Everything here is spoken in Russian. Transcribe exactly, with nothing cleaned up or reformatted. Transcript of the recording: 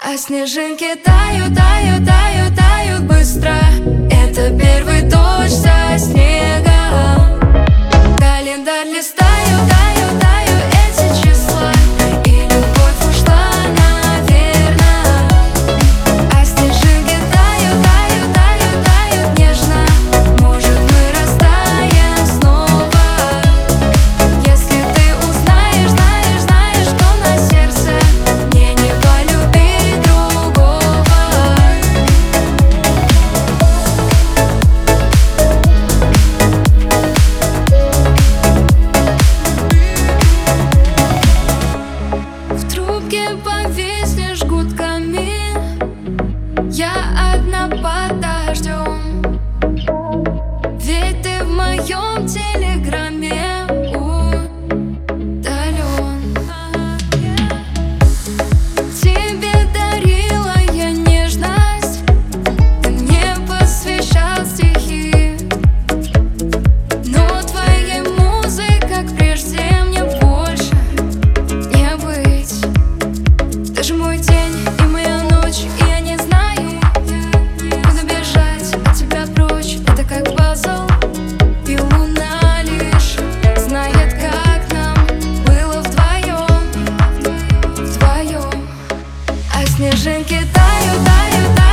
А снежинки тают, тают, тают, тают быстро. Это первый дождь со снегом. Календарь листаю, таю, таю эти числа, и любовь ушла, наверно. А снежинки тают, тают, тают, тают нежно. Может, мы растаем снова, если ты узнаешь, знаешь, знаешь, что на сердце. Мне не полюбить другого. В трубке повиснешь гудками, я одна под дождем. Ведь ты в моем телеграме удален. Тебе дарила я нежность, ты мне посвящал стихи, но твоей музы, как прежде, мне больше не быть. Ты же мой день и моя ночь, и я не знаю, куда бежать от тебя прочь. Это как пазл, и луна лишь знает, как нам было вдвоем, вдвоем. А снежинки тают, тают, тают.